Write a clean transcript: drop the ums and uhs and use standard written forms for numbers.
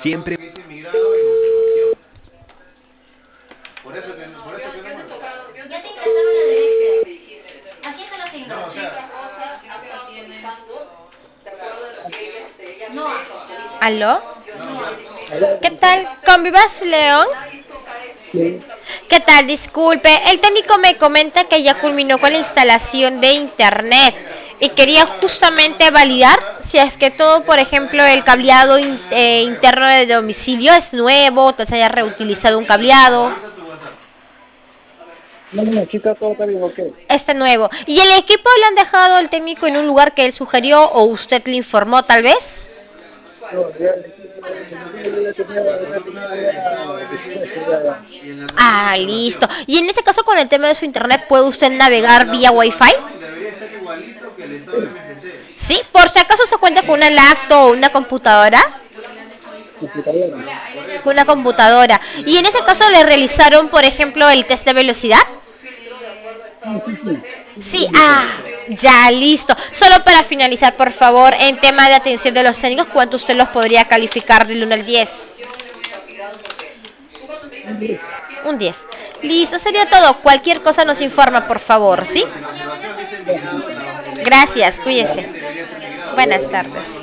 siempre... Ya te ingresaron la derecha. Así se los ingresan. No. ¿Aló? ¿Aló? ¿Qué tal? ¿Convivas, León? Sí. ¿Qué tal? Disculpe, el técnico me comenta que ya culminó con la instalación de internet y quería justamente validar si es que todo, por ejemplo, el cableado interno de domicilio es nuevo, o se haya reutilizado un cableado. No, no, aquí está todo bien, ok. Está nuevo. ¿Y el equipo le han dejado al técnico en un lugar que él sugirió o usted le informó tal vez? No, ya tenía ya dispuesto ya. Ah, listo. Y en ese caso, con el tema de su internet, ¿puede usted navegar vía Wi-Fi? Sí, por si acaso se cuenta con una laptop o una computadora. Computadora. Una computadora. Y en ese caso le realizaron, por ejemplo, el test de velocidad. Sí, sí, sí. Sí, ya listo. Solo para finalizar, por favor, en tema de atención de los técnicos, ¿cuánto usted los podría calificar del 1 al 10? Un 10. Un 10. Listo, sería todo. Cualquier cosa nos informa, por favor, ¿sí? Ya, Gracias, cuídese. ya. Buenas tardes.